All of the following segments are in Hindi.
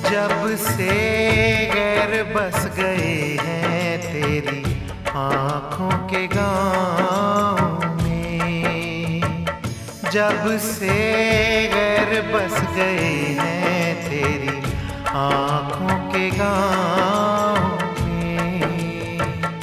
जब से गैर बस गए हैं तेरी आँखों के गाँव में, जब से गैर बस गए हैं तेरी आँखों के गाँव में।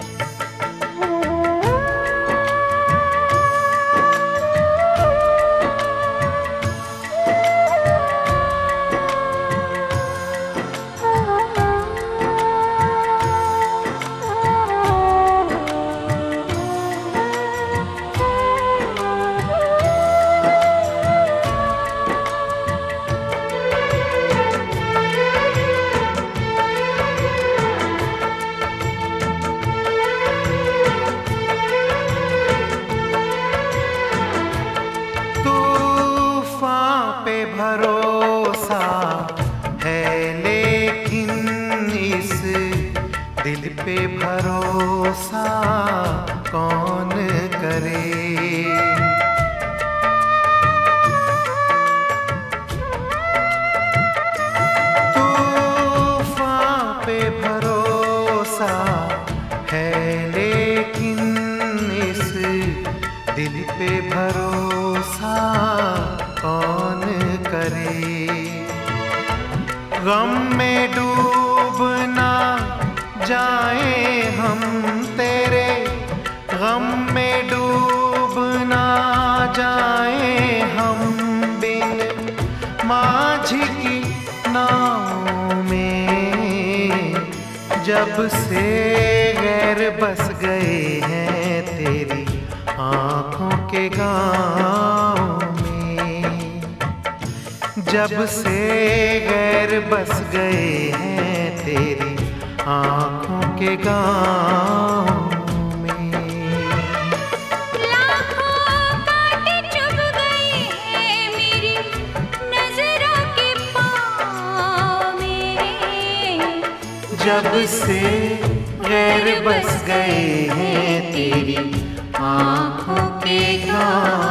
भरोसा है लेकिन इस दिल पे भरोसा कौन करे। तूफान पे भरोसा है लेकिन इस दिल पे भरोसा कौन करे। गम में डूब ना जाए हम तेरे, गम में डूब ना जाए हम बिन माझी की नाव में। जब से गैर बस गए हैं तेरी आँखों के गाँव में, जब से गैर बस गए हैं तेरी आँखों के गाँव में। लाखों कांटे चुभ गए हैं मेरी नजरों के पाँव में, जब से गैर बस गए हैं तेरी आँखों के गाँव।